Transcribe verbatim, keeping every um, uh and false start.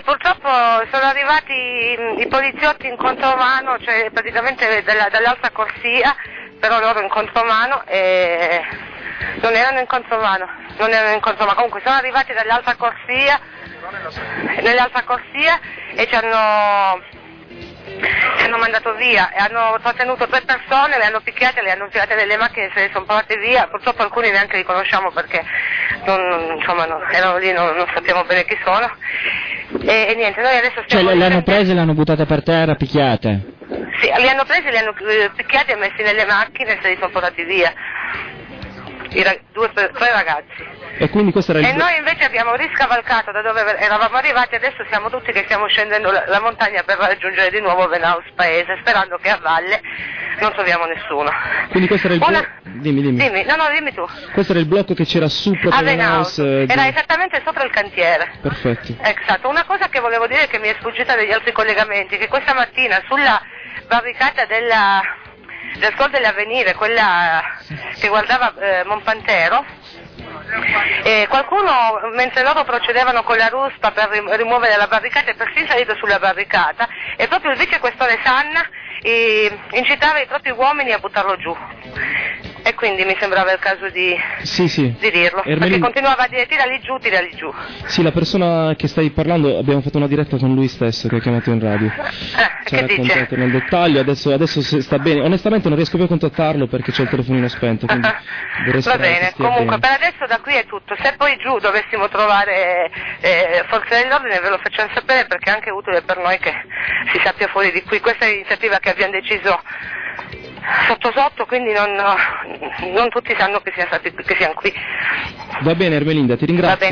purtroppo sono arrivati i, i poliziotti in contromano, cioè praticamente dalla, dall'alta corsia, però loro in contromano e non erano in contromano, non erano in contromano, comunque sono arrivati dall'alta corsia, nell'alta corsia e ci hanno, ci hanno mandato via e hanno trattenuto tre persone, le hanno picchiate, le hanno tirate nelle macchine e se le sono portate via, purtroppo alcuni neanche li conosciamo perché non, insomma, non, erano lì, non, non sappiamo bene chi sono e, e niente, noi adesso stiamo... Cioè le hanno prese e le hanno buttate per terra, picchiate? Sì, li hanno presi, li hanno eh, picchiati e messi nelle macchine e se li sono portati via. I rag- due, tre ragazzi. E quindi questo era il... E noi invece abbiamo riscavalcato da dove eravamo arrivati, adesso siamo tutti che stiamo scendendo la, la montagna per raggiungere di nuovo Venaus paese, sperando che a valle non troviamo nessuno. Quindi questo era il Una... blocco... Dimmi, dimmi. Dimmi, no, no, dimmi tu. Questo era il blocco che c'era su proprio a Venaus, eh, era esattamente sopra il cantiere. Perfetto. Esatto, una cosa che volevo dire che mi è sfuggita degli altri collegamenti, che questa mattina sulla barricata della... del Sol dell'Avvenire, quella che guardava eh, Monpantero, e qualcuno mentre loro procedevano con la ruspa per rimuovere la barricata è persino salito sulla barricata e proprio il vicequestore Sanna eh, incitava i propri uomini a buttarlo giù e quindi mi sembrava il caso di, sì, sì. di dirlo, Ermelin... perché continuava a dire tira lì giù, tira lì giù. Sì, la persona che stai parlando, abbiamo fatto una diretta con lui stesso che ha chiamato in radio, eh, ci ha raccontato dice? nel dettaglio, adesso, adesso sta bene, onestamente non riesco più a contattarlo perché c'è il telefonino spento, quindi vorrei va bene, comunque bene. Per adesso da qui è tutto, se poi giù dovessimo trovare eh, forze dell'ordine ve lo facciamo sapere perché è anche utile per noi che si sappia fuori di qui, questa è l'iniziativa che abbiamo deciso sotto sotto, quindi non, non tutti sanno che siamo stati qui, che siamo qui. Va bene Ermelinda, ti ringrazio. Va bene.